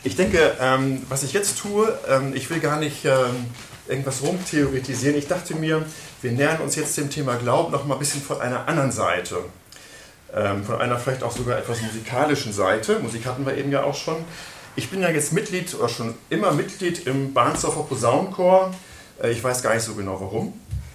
Ich denke, was ich jetzt tue, ich will gar nicht irgendwas rumtheoretisieren. Ich dachte mir, wir nähern uns jetzt dem Thema Glauben noch mal ein bisschen von einer anderen Seite. Von einer vielleicht auch sogar etwas musikalischen Seite. Musik hatten wir eben ja auch schon. Ich bin ja jetzt Mitglied oder schon immer Mitglied im Bahnsdorfer Posaunenchor. Ich weiß gar nicht so genau warum.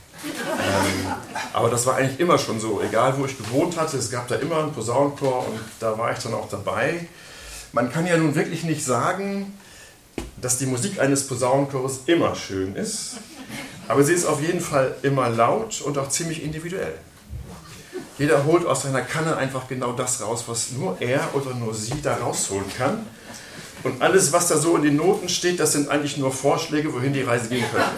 Aber das war eigentlich immer schon so, egal wo ich gewohnt hatte, es gab da immer einen Posaunenchor und da war ich dann auch dabei. Man kann ja nun wirklich nicht sagen, dass die Musik eines Posaunenchores immer schön ist, aber sie ist auf jeden Fall immer laut und auch ziemlich individuell. Jeder holt aus seiner Kanne einfach genau das raus, was nur er oder nur sie da rausholen kann. Und alles, was da so in den Noten steht, das sind eigentlich nur Vorschläge, wohin die Reise gehen könnte.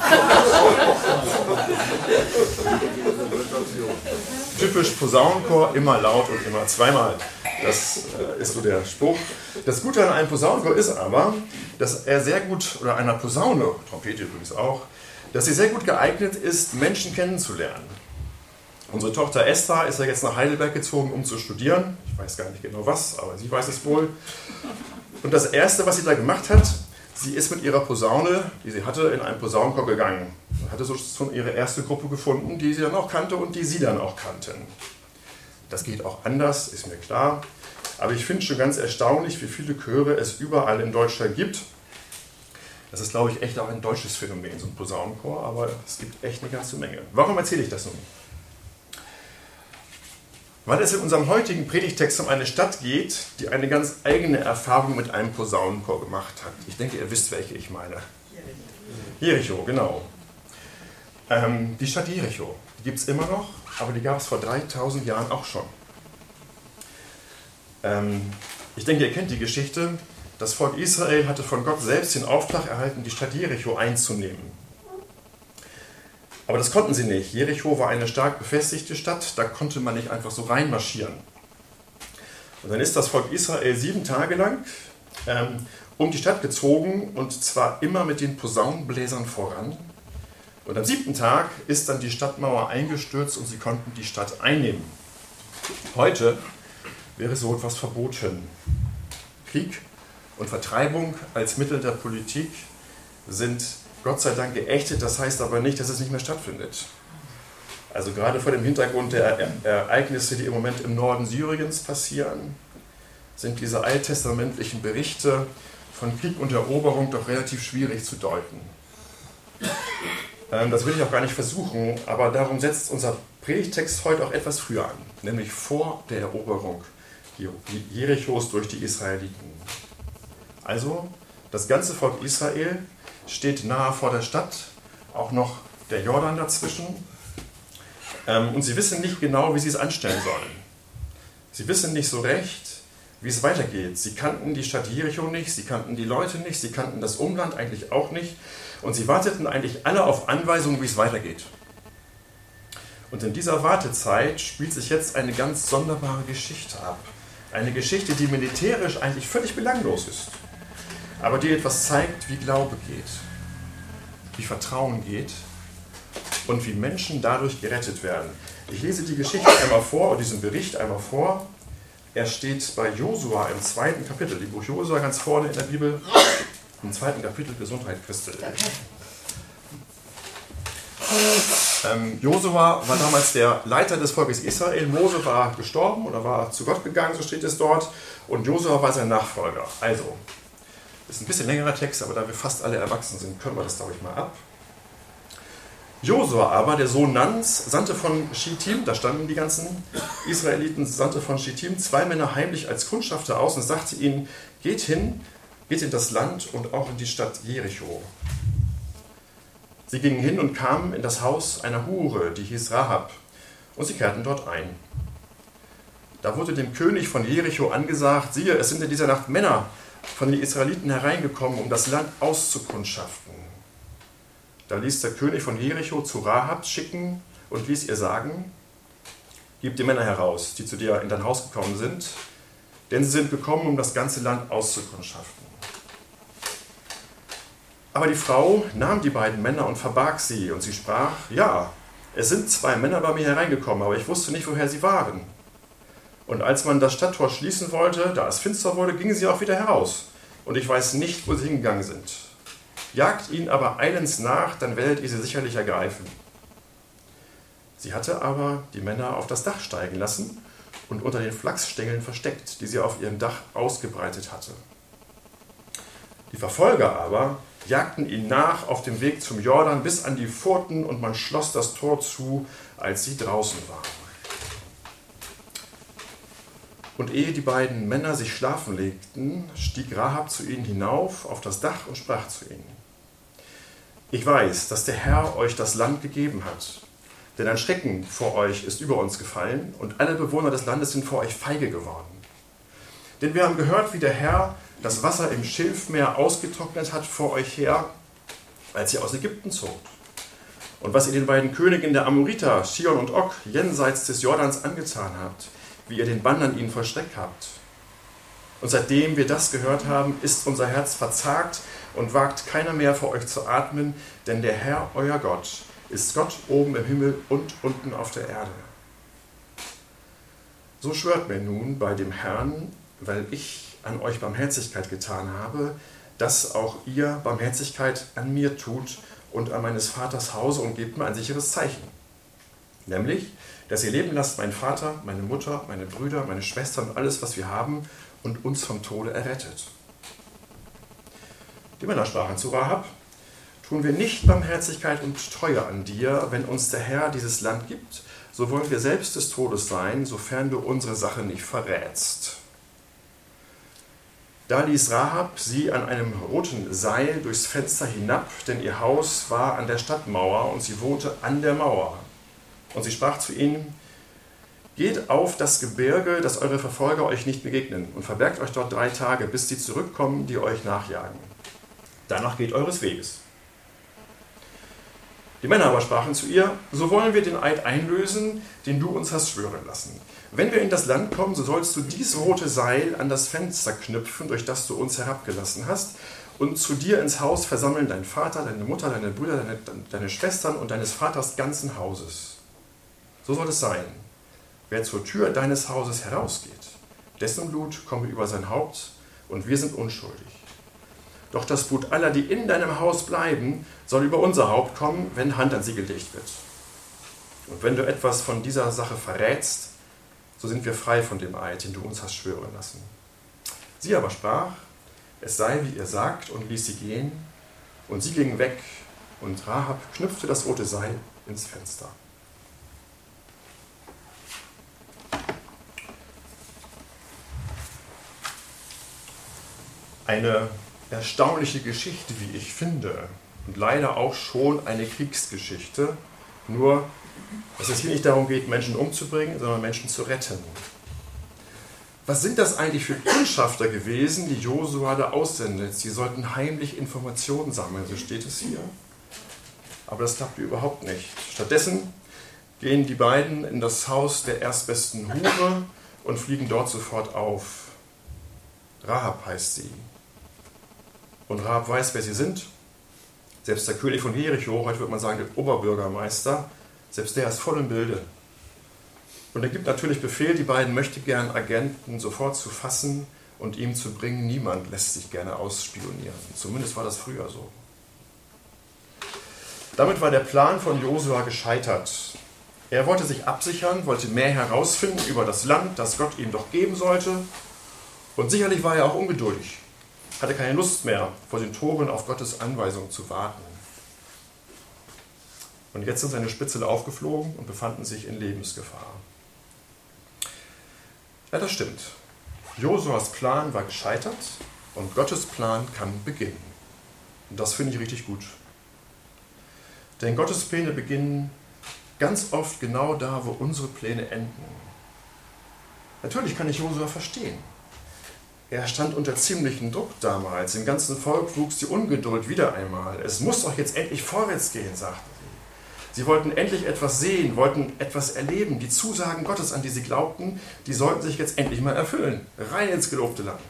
Typisch Posaunenchor, immer laut und immer zweimal. Das ist so der Spruch. Das Gute an einem Posaunenchor ist aber, dass er sehr gut, oder einer Posaune, Trompete übrigens auch, dass sie sehr gut geeignet ist, Menschen kennenzulernen. Unsere Tochter Esther ist ja jetzt nach Heidelberg gezogen, um zu studieren. Ich weiß gar nicht genau was, aber sie weiß es wohl. Und das Erste, was sie da gemacht hat, sie ist mit ihrer Posaune, die sie hatte, in einen Posaunenchor gegangen. Und hatte so schon ihre erste Gruppe gefunden, die sie dann auch kannte und die sie dann auch kannten. Das geht auch anders, ist mir klar. Aber ich finde schon ganz erstaunlich, wie viele Chöre es überall in Deutschland gibt. Das ist, glaube ich, echt auch ein deutsches Phänomen, so ein Posaunenchor, aber es gibt echt eine ganze Menge. Warum erzähle ich das nun? Weil es in unserem heutigen Predigtext um eine Stadt geht, die eine ganz eigene Erfahrung mit einem Posaunenchor gemacht hat. Ich denke, ihr wisst, welche ich meine. Jericho, genau. Die Stadt Jericho, die gibt es immer noch, aber die gab es vor 3000 Jahren auch schon. Ich denke, ihr kennt die Geschichte. Das Volk Israel hatte von Gott selbst den Auftrag erhalten, die Stadt Jericho einzunehmen. Aber das konnten sie nicht. Jericho war eine stark befestigte Stadt, da konnte man nicht einfach so reinmarschieren. Und dann ist das Volk Israel 7 Tage lang um die Stadt gezogen und zwar immer mit den Posaunenbläsern voran. Und am 7. Tag ist dann die Stadtmauer eingestürzt und sie konnten die Stadt einnehmen. Heute wäre so etwas verboten. Krieg und Vertreibung als Mittel der Politik sind Gott sei Dank geächtet, das heißt aber nicht, dass es nicht mehr stattfindet. Also gerade vor dem Hintergrund der Ereignisse, die im Moment im Norden Syriens passieren, sind diese alttestamentlichen Berichte von Krieg und Eroberung doch relativ schwierig zu deuten. Das will ich auch gar nicht versuchen, aber darum setzt unser Predigtext heute auch etwas früher an, nämlich vor der Eroberung Jerichos durch die Israeliten. Also das ganze Volk Israel steht nahe vor der Stadt, auch noch der Jordan dazwischen. Und sie wissen nicht genau, wie sie es anstellen sollen. Sie wissen nicht so recht, wie es weitergeht. Sie kannten die Stadt Jericho nicht, sie kannten die Leute nicht, sie kannten das Umland eigentlich auch nicht. Und sie warteten eigentlich alle auf Anweisungen, wie es weitergeht. Und in dieser Wartezeit spielt sich jetzt eine ganz sonderbare Geschichte ab. Eine Geschichte, die militärisch eigentlich völlig belanglos ist, aber die etwas zeigt, wie Glaube geht, wie Vertrauen geht und wie Menschen dadurch gerettet werden. Ich lese die Geschichte einmal vor, oder diesen Bericht einmal vor. Er steht bei Josua im 2. Kapitel, die Buch Josua ganz vorne in der Bibel, im 2. Kapitel Gesundheit Christi. Josua war damals der Leiter des Volkes Israel. Mose war gestorben oder war zu Gott gegangen, so steht es dort. Und Josua war sein Nachfolger. Also, das ist ein bisschen längerer Text, aber da wir fast alle erwachsen sind, können wir das, glaube ich, mal ab. Josua aber, der Sohn Nuns, sandte von Schittim, da standen die ganzen Israeliten, sandte von Schittim 2 Männer heimlich als Kundschafter aus und sagte ihnen, geht in das Land und auch in die Stadt Jericho. Sie gingen hin und kamen in das Haus einer Hure, die hieß Rahab, und sie kehrten dort ein. Da wurde dem König von Jericho angesagt, siehe, es sind in dieser Nacht Männer von den Israeliten hereingekommen, um das Land auszukundschaften. Da ließ der König von Jericho zu Rahab schicken und ließ ihr sagen, gib die Männer heraus, die zu dir in dein Haus gekommen sind, denn sie sind gekommen, um das ganze Land auszukundschaften. Aber die Frau nahm die beiden Männer und verbarg sie, und sie sprach, ja, es sind 2 Männer bei mir hereingekommen, aber ich wusste nicht, woher sie waren. Und als man das Stadttor schließen wollte, da es finster wurde, gingen sie auch wieder heraus, und ich weiß nicht, wo sie hingegangen sind. Jagt ihnen aber eilends nach, dann werdet ihr sie sicherlich ergreifen. Sie hatte aber die Männer auf das Dach steigen lassen und unter den Flachsstängeln versteckt, die sie auf ihrem Dach ausgebreitet hatte. Die Verfolger aber jagten ihnen nach auf dem Weg zum Jordan bis an die Pforten, und man schloss das Tor zu, als sie draußen waren. Und ehe die beiden Männer sich schlafen legten, stieg Rahab zu ihnen hinauf auf das Dach und sprach zu ihnen: Ich weiß, dass der Herr euch das Land gegeben hat, denn ein Schrecken vor euch ist über uns gefallen, und alle Bewohner des Landes sind vor euch feige geworden. Denn wir haben gehört, wie der Herr das Wasser im Schilfmeer ausgetrocknet hat vor euch her, als ihr aus Ägypten zogt. Und was ihr den beiden Königen der Amoriter, Sihon und Og, jenseits des Jordans angetan habt, wie ihr den Bann an ihnen vollstreckt habt. Und seitdem wir das gehört haben, ist unser Herz verzagt und wagt keiner mehr vor euch zu atmen, denn der Herr, euer Gott, ist Gott oben im Himmel und unten auf der Erde. So schwört mir nun bei dem Herrn, weil ich an euch Barmherzigkeit getan habe, dass auch ihr Barmherzigkeit an mir tut und an meines Vaters Hause, und gebt mir ein sicheres Zeichen. Nämlich, dass ihr leben lasst meinen Vater, meine Mutter, meine Brüder, meine Schwestern und alles, was wir haben, und uns vom Tode errettet. Die Männer sprachen zu Rahab: Tun wir nicht Barmherzigkeit und Treue an dir, wenn uns der Herr dieses Land gibt, so wollen wir selbst des Todes sein, sofern du unsere Sache nicht verrätst. Da ließ Rahab sie an einem roten Seil durchs Fenster hinab, denn ihr Haus war an der Stadtmauer und sie wohnte an der Mauer. Und sie sprach zu ihnen: Geht auf das Gebirge, dass eure Verfolger euch nicht begegnen, und verbergt euch dort 3 Tage, bis sie zurückkommen, die euch nachjagen. Danach geht eures Weges. Die Männer aber sprachen zu ihr: So wollen wir den Eid einlösen, den du uns hast schwören lassen. Wenn wir in das Land kommen, so sollst du dies rote Seil an das Fenster knüpfen, durch das du uns herabgelassen hast, und zu dir ins Haus versammeln deinen Vater, deine Mutter, deine Brüder, deine Schwestern und deines Vaters ganzen Hauses. So soll es sein. Wer zur Tür deines Hauses herausgeht, dessen Blut komme über sein Haupt, und wir sind unschuldig. Doch das Blut aller, die in deinem Haus bleiben, soll über unser Haupt kommen, wenn Hand an sie gelegt wird. Und wenn du etwas von dieser Sache verrätst, so sind wir frei von dem Eid, den du uns hast schwören lassen. Sie aber sprach: Es sei, wie ihr sagt, und ließ sie gehen. Und sie ging weg, und Rahab knüpfte das rote Seil ins Fenster. Eine erstaunliche Geschichte, wie ich finde, und leider auch schon eine Kriegsgeschichte, nur dass es hier nicht darum geht, Menschen umzubringen, sondern Menschen zu retten. Was sind das eigentlich für Kundschafter gewesen, die Josua da aussendet? Sie sollten heimlich Informationen sammeln, so steht es hier. Aber das klappt überhaupt nicht. Stattdessen gehen die beiden in das Haus der erstbesten Hure und fliegen dort sofort auf. Rahab heißt sie. Und Rahab weiß, wer sie sind. Selbst der König von Jericho, heute würde man sagen der Oberbürgermeister, selbst der ist voll im Bilde. Und er gibt natürlich Befehl, die beiden möchtegern Agenten sofort zu fassen und ihm zu bringen. Niemand lässt sich gerne ausspionieren. Zumindest war das früher so. Damit war der Plan von Josua gescheitert. Er wollte sich absichern, wollte mehr herausfinden über das Land, das Gott ihm doch geben sollte. Und sicherlich war er auch ungeduldig, hatte keine Lust mehr, vor den Toren auf Gottes Anweisung zu warten. Und jetzt sind seine Spitzel aufgeflogen und befanden sich in Lebensgefahr. Ja, das stimmt. Josuas Plan war gescheitert und Gottes Plan kann beginnen. Und das finde ich richtig gut. Denn Gottes Pläne beginnen ganz oft genau da, wo unsere Pläne enden. Natürlich kann ich Josua verstehen. Er stand unter ziemlichem Druck damals. Im ganzen Volk wuchs die Ungeduld wieder einmal. Es muss doch jetzt endlich vorwärts gehen, sagten sie. Sie wollten endlich etwas sehen, wollten etwas erleben. Die Zusagen Gottes, an die sie glaubten, die sollten sich jetzt endlich mal erfüllen. Rein ins gelobte Land.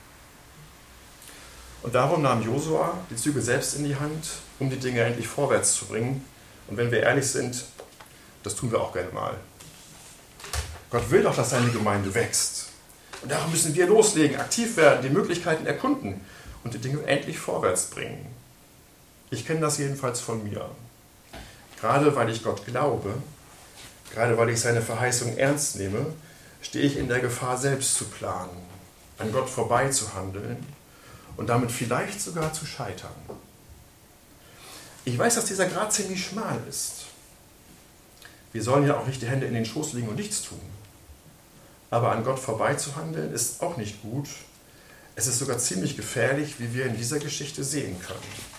Und darum nahm Josua die Zügel selbst in die Hand, um die Dinge endlich vorwärts zu bringen. Und wenn wir ehrlich sind, das tun wir auch gerne mal. Gott will doch, dass seine Gemeinde wächst. Und darum müssen wir loslegen, aktiv werden, die Möglichkeiten erkunden und die Dinge endlich vorwärts bringen. Ich kenne das jedenfalls von mir. Gerade weil ich Gott glaube, gerade weil ich seine Verheißung ernst nehme, stehe ich in der Gefahr, selbst zu planen, an Gott vorbei zu handeln und damit vielleicht sogar zu scheitern. Ich weiß, dass dieser Grat ziemlich schmal ist. Wir sollen ja auch nicht die Hände in den Schoß legen und nichts tun. Aber an Gott vorbei zu handeln ist auch nicht gut. Es ist sogar ziemlich gefährlich, wie wir in dieser Geschichte sehen können.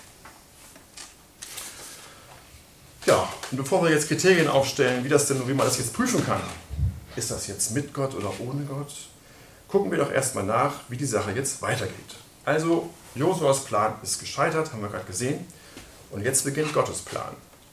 Ja, und bevor wir jetzt Kriterien aufstellen, wie man das jetzt prüfen kann, ist das jetzt mit Gott oder ohne Gott, gucken wir doch erstmal nach, wie die Sache jetzt weitergeht. Also, Josuas Plan ist gescheitert, haben wir gerade gesehen, und jetzt beginnt Gottes Plan.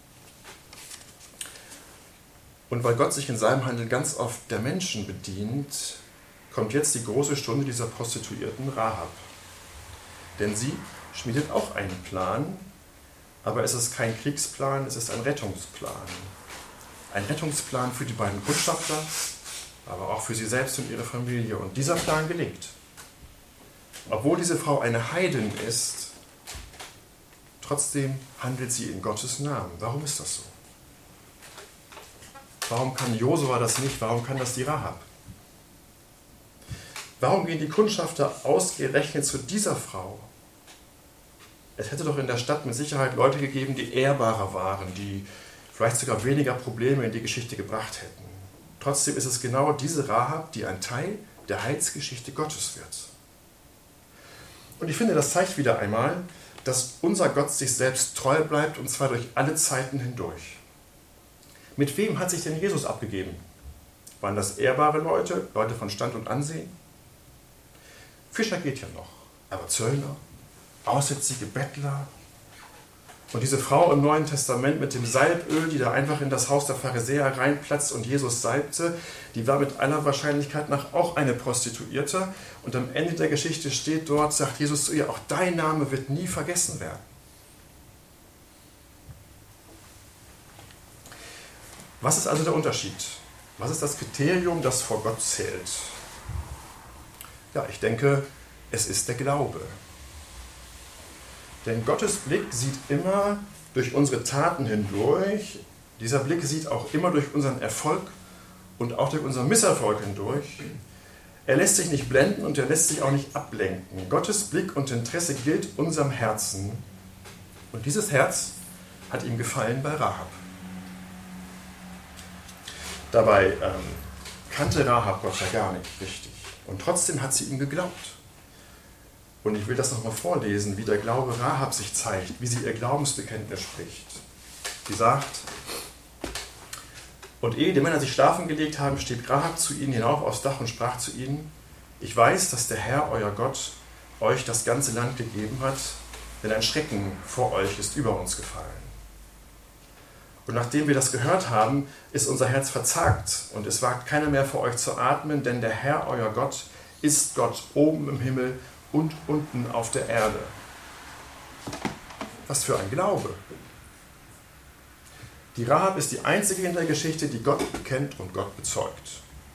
Und weil Gott sich in seinem Handeln ganz oft der Menschen bedient, kommt jetzt die große Stunde dieser Prostituierten Rahab. Denn sie schmiedet auch einen Plan, aber es ist kein Kriegsplan, es ist ein Rettungsplan. Ein Rettungsplan für die beiden Kundschafter, aber auch für sie selbst und ihre Familie. Und dieser Plan gelingt. Obwohl diese Frau eine Heidin ist, trotzdem handelt sie in Gottes Namen. Warum ist das so? Warum kann Josua das nicht? Warum kann das die Rahab? Warum gehen die Kundschafter ausgerechnet zu dieser Frau? Es hätte doch in der Stadt mit Sicherheit Leute gegeben, die ehrbarer waren, die vielleicht sogar weniger Probleme in die Geschichte gebracht hätten. Trotzdem ist es genau diese Rahab, die ein Teil der Heilsgeschichte Gottes wird. Und ich finde, das zeigt wieder einmal, dass unser Gott sich selbst treu bleibt, und zwar durch alle Zeiten hindurch. Mit wem hat sich denn Jesus abgegeben? Waren das ehrbare Leute, Leute von Stand und Ansehen? Fischer geht ja noch, aber Zöllner, aussätzige Bettler. Und diese Frau im Neuen Testament mit dem Salböl, die da einfach in das Haus der Pharisäer reinplatzt und Jesus salbte, die war mit aller Wahrscheinlichkeit nach auch eine Prostituierte. Und am Ende der Geschichte steht dort, sagt Jesus zu ihr, auch dein Name wird nie vergessen werden. Was ist also der Unterschied? Was ist das Kriterium, das vor Gott zählt? Ja, ich denke, es ist der Glaube. Denn Gottes Blick sieht immer durch unsere Taten hindurch. Dieser Blick sieht auch immer durch unseren Erfolg und auch durch unseren Misserfolg hindurch. Er lässt sich nicht blenden und er lässt sich auch nicht ablenken. Gottes Blick und Interesse gilt unserem Herzen. Und dieses Herz hat ihm gefallen bei Rahab. Dabei kannte Rahab Gott ja gar nicht richtig. Und trotzdem hat sie ihm geglaubt. Und ich will das nochmal vorlesen, wie der Glaube Rahab sich zeigt, wie sie ihr Glaubensbekenntnis spricht. Sie sagt, und ehe die Männer sich schlafen gelegt haben, stieg Rahab zu ihnen hinauf aufs Dach und sprach zu ihnen, ich weiß, dass der Herr, euer Gott, euch das ganze Land gegeben hat, denn ein Schrecken vor euch ist über uns gefallen. Und nachdem wir das gehört haben, ist unser Herz verzagt und es wagt keiner mehr vor euch zu atmen, denn der Herr, euer Gott, ist Gott oben im Himmel und unten auf der Erde. Was für ein Glaube! Die Rahab ist die einzige in der Geschichte, die Gott kennt und Gott bezeugt.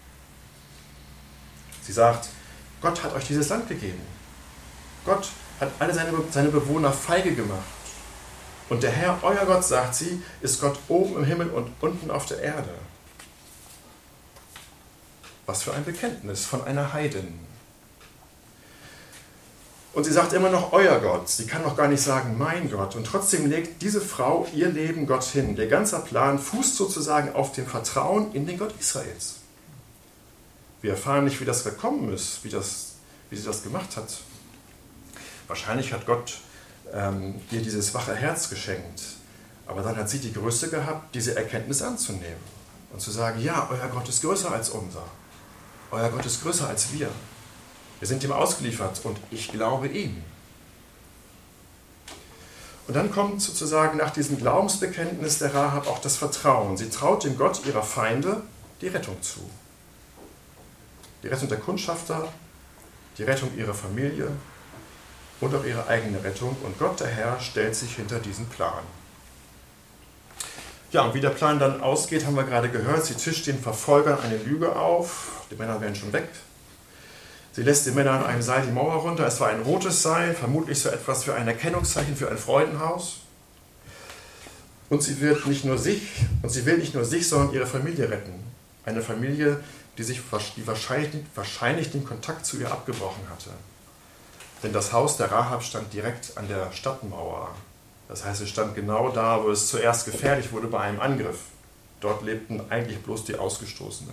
Sie sagt, Gott hat euch dieses Land gegeben. Gott hat alle seine Bewohner feige gemacht. Und der Herr, euer Gott, sagt sie, ist Gott oben im Himmel und unten auf der Erde. Was für ein Bekenntnis von einer Heidin. Und sie sagt immer noch, euer Gott. Sie kann noch gar nicht sagen, mein Gott. Und trotzdem legt diese Frau ihr Leben Gott hin. Ihr ganzer Plan fußt sozusagen auf dem Vertrauen in den Gott Israels. Wir erfahren nicht, wie das gekommen ist, wie sie das gemacht hat. Wahrscheinlich hat Gott ihr dieses wache Herz geschenkt. Aber dann hat sie die Größe gehabt, diese Erkenntnis anzunehmen. Und zu sagen, ja, euer Gott ist größer als unser. Euer Gott ist größer als wir. Wir sind ihm ausgeliefert und ich glaube ihm. Und dann kommt sozusagen nach diesem Glaubensbekenntnis der Rahab auch das Vertrauen. Sie traut dem Gott ihrer Feinde die Rettung zu. Die Rettung der Kundschafter, die Rettung ihrer Familie und auch ihre eigene Rettung. Und Gott, der Herr, stellt sich hinter diesen Plan. Ja, und wie der Plan dann ausgeht, haben wir gerade gehört. Sie tischt den Verfolgern eine Lüge auf. Die Männer werden schon weg. Sie lässt die Männer an einem Seil die Mauer runter. Es war ein rotes Seil, vermutlich so etwas für ein Erkennungszeichen für ein Freudenhaus. Und sie will nicht nur sich, sondern ihre Familie retten. Eine Familie, die wahrscheinlich den Kontakt zu ihr abgebrochen hatte. Denn das Haus der Rahab stand direkt an der Stadtmauer. Das heißt, es stand genau da, wo es zuerst gefährlich wurde bei einem Angriff. Dort lebten eigentlich bloß die Ausgestoßenen.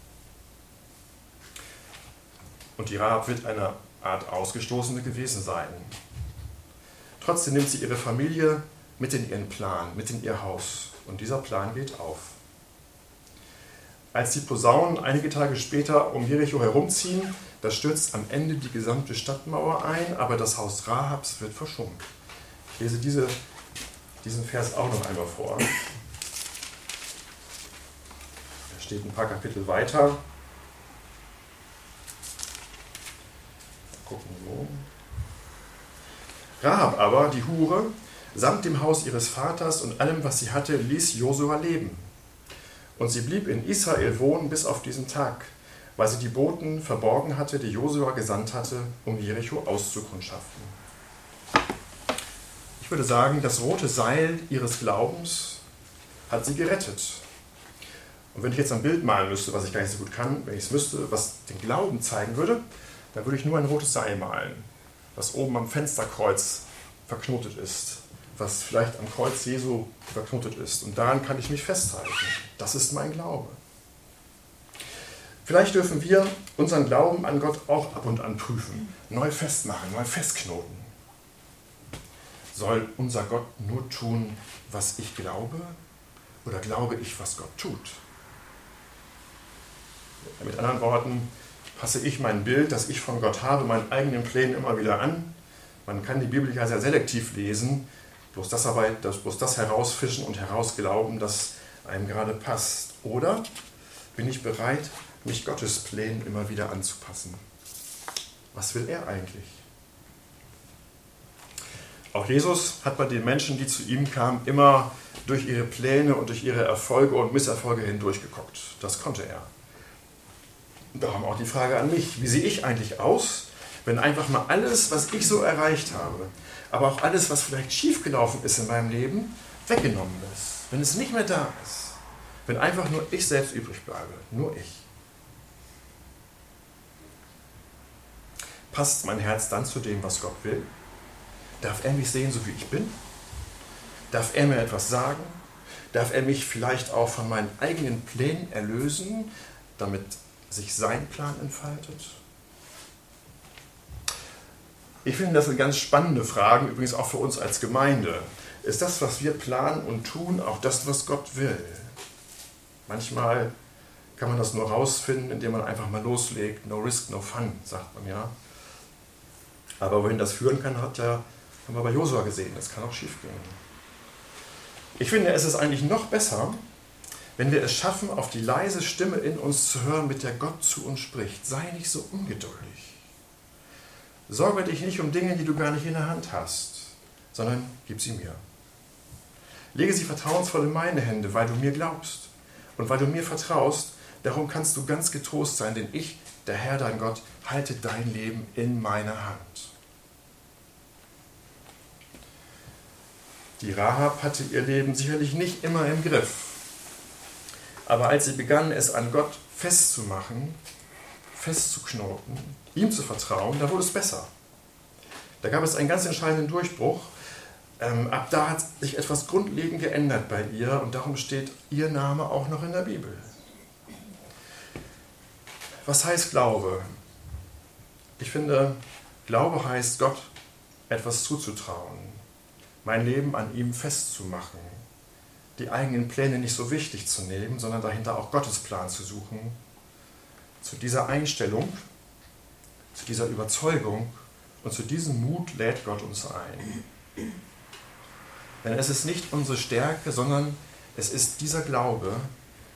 Und die Rahab wird eine Art Ausgestoßene gewesen sein. Trotzdem nimmt sie ihre Familie mit in ihren Plan, mit in ihr Haus. Und dieser Plan geht auf. Als die Posaunen einige Tage später um Jericho herumziehen, da stürzt am Ende die gesamte Stadtmauer ein, aber das Haus Rahabs wird verschont. Ich lese diesen Vers auch noch einmal vor. Er steht ein paar Kapitel weiter. Gucken wo. Rahab aber, die Hure, samt dem Haus ihres Vaters und allem, was sie hatte, ließ Josua leben. Und sie blieb in Israel wohnen bis auf diesen Tag, weil sie die Boten verborgen hatte, die Josua gesandt hatte, um Jericho auszukundschaften. Ich würde sagen, das rote Seil ihres Glaubens hat sie gerettet. Und wenn ich jetzt ein Bild malen müsste, was ich gar nicht so gut kann, wenn ich es müsste, was den Glauben zeigen würde, dann würde ich nur ein rotes Seil malen, was oben am Fensterkreuz verknotet ist, was vielleicht am Kreuz Jesu verknotet ist. Und daran kann ich mich festhalten. Das ist mein Glaube. Vielleicht dürfen wir unseren Glauben an Gott auch ab und an prüfen, neu festmachen, neu festknoten. Soll unser Gott nur tun, was ich glaube? Oder glaube ich, was Gott tut? Mit anderen Worten, passe ich mein Bild, das ich von Gott habe, meinen eigenen Plänen immer wieder an. Man kann die Bibel ja sehr selektiv lesen, bloß das herausfischen und herausglauben, das einem gerade passt. Oder bin ich bereit, mich Gottes Plänen immer wieder anzupassen? Was will er eigentlich? Auch Jesus hat bei den Menschen, die zu ihm kamen, immer durch ihre Pläne und durch ihre Erfolge und Misserfolge hindurchgeguckt. Das konnte er. Darum auch die Frage an mich, wie sehe ich eigentlich aus, wenn einfach mal alles, was ich so erreicht habe, aber auch alles, was vielleicht schiefgelaufen ist in meinem Leben, weggenommen ist. Wenn es nicht mehr da ist. Wenn einfach nur ich selbst übrig bleibe. Nur ich. Passt mein Herz dann zu dem, was Gott will? Darf er mich sehen, so wie ich bin? Darf er mir etwas sagen? Darf er mich vielleicht auch von meinen eigenen Plänen erlösen, damit sich sein Plan entfaltet? Ich finde das eine ganz spannende Frage, übrigens auch für uns als Gemeinde. Ist das, was wir planen und tun, auch das, was Gott will? Manchmal kann man das nur rausfinden, indem man einfach mal loslegt. No risk, no fun, sagt man ja. Aber wohin das führen kann, haben wir bei Josua gesehen. Das kann auch schief gehen. Ich finde, es ist eigentlich noch besser, wenn wir es schaffen, auf die leise Stimme in uns zu hören, mit der Gott zu uns spricht. Sei nicht so ungeduldig. Sorge dich nicht um Dinge, die du gar nicht in der Hand hast, sondern gib sie mir. Lege sie vertrauensvoll in meine Hände, weil du mir glaubst und weil du mir vertraust. Darum kannst du ganz getrost sein, denn ich, der Herr, dein Gott, halte dein Leben in meiner Hand. Die Rahab hatte ihr Leben sicherlich nicht immer im Griff. Aber als sie begann, es an Gott festzumachen, festzuknoten, ihm zu vertrauen, da wurde es besser. Da gab es einen ganz entscheidenden Durchbruch. Ab da hat sich etwas grundlegend geändert bei ihr und darum steht ihr Name auch noch in der Bibel. Was heißt Glaube? Ich finde, Glaube heißt, Gott etwas zuzutrauen, mein Leben an ihm festzumachen, die eigenen Pläne nicht so wichtig zu nehmen, sondern dahinter auch Gottes Plan zu suchen. Zu dieser Einstellung, zu dieser Überzeugung und zu diesem Mut lädt Gott uns ein. Denn es ist nicht unsere Stärke, sondern es ist dieser Glaube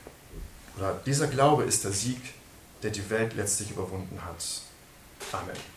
ist der Sieg, der die Welt letztlich überwunden hat. Amen.